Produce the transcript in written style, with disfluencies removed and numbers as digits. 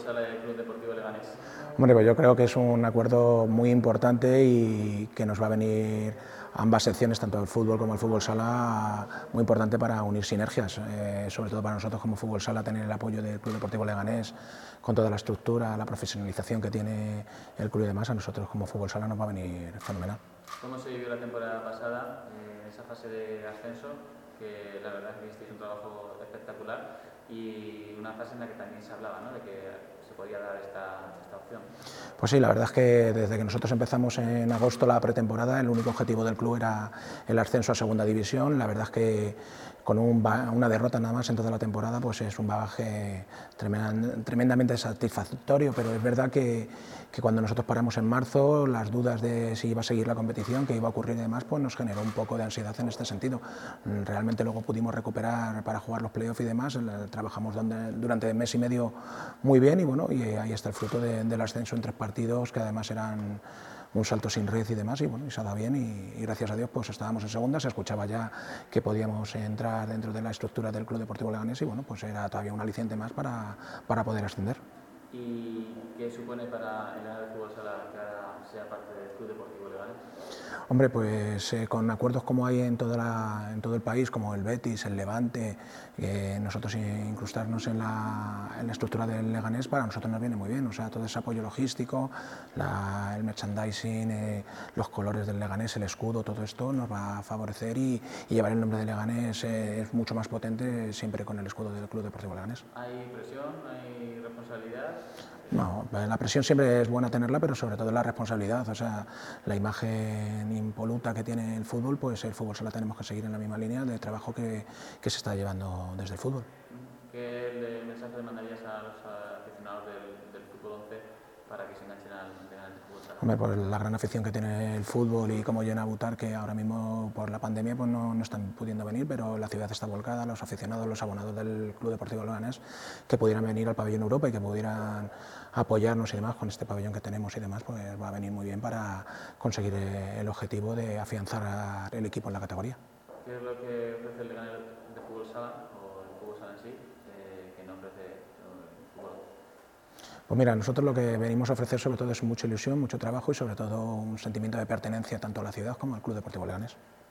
Sala y el Club Deportivo Leganés? Hombre, pues yo creo que es un acuerdo muy importante y que nos va a venir a ambas secciones, tanto el fútbol como el fútbol sala, muy importante para unir sinergias, sobre todo para nosotros como fútbol sala, tener el apoyo del Club Deportivo Leganés con toda la estructura, la profesionalización que tiene el club y demás, a nosotros como fútbol sala nos va a venir fenomenal. ¿Cómo se vivió la temporada pasada, esa fase de ascenso, que la verdad es que hicisteis un trabajo espectacular y una fase en la que también se hablaba, ¿no?, de que se podía dar esta opción? Pues sí, la verdad es que desde que nosotros empezamos en agosto la pretemporada, el único objetivo del club era el ascenso a segunda división. La verdad es que con una derrota nada más en toda la temporada, pues es un bagaje tremendamente satisfactorio, pero es verdad que cuando nosotros paramos en marzo, las dudas de si iba a seguir la competición, qué iba a ocurrir y demás, pues nos generó un poco de ansiedad en este sentido. Realmente luego pudimos recuperar para jugar los playoffs y demás, trabajamos durante mes y medio muy bien y bueno, y ahí está el fruto del ascenso en 3 partidos, que además eran un salto sin red y demás, y bueno, y se ha dado bien y gracias a Dios pues estábamos en segunda, se escuchaba ya que podíamos entrar dentro de la estructura del Club Deportivo Leganés y bueno, pues era todavía un aliciente más para poder ascender. ¿Y qué supone para el área de fútbol sala que ahora sea parte del Club Deportivo Leganés? Hombre, pues con acuerdos como hay en todo el país, como el Betis, el Levante, nosotros incrustarnos en la estructura del Leganés, para nosotros nos viene muy bien. O sea, todo ese apoyo logístico, el merchandising, los colores del Leganés, el escudo, todo esto nos va a favorecer y llevar el nombre de Leganés es mucho más potente siempre con el escudo del Club Deportivo Leganés. ¿Hay presión? ¿Hay responsabilidad? No, la presión siempre es buena tenerla, pero sobre todo la responsabilidad. O sea, la imagen impoluta que tiene el fútbol, pues el fútbol sala tenemos que seguir en la misma línea de trabajo que se está llevando desde el fútbol. ¿Qué mensaje le mandarías a los aficionados del fútbol 11 para que se enganchen al fútbol sala? Hombre, pues la gran afición que tiene el fútbol y como llena Butar, que ahora mismo por la pandemia pues no están pudiendo venir, pero la ciudad está volcada, los aficionados, los abonados del Club Deportivo Leganés, que pudieran venir al pabellón Europa y que pudieran apoyarnos y demás con este pabellón que tenemos y demás, pues va a venir muy bien para conseguir el objetivo de afianzar el equipo en la categoría. ¿Qué es lo que ofrece el Leganés de fútbol sala o el fútbol sala en sí que no ofrece el fútbol? Pues mira, nosotros lo que venimos a ofrecer sobre todo es mucha ilusión, mucho trabajo y sobre todo un sentimiento de pertenencia tanto a la ciudad como al Club Deportivo Leganés.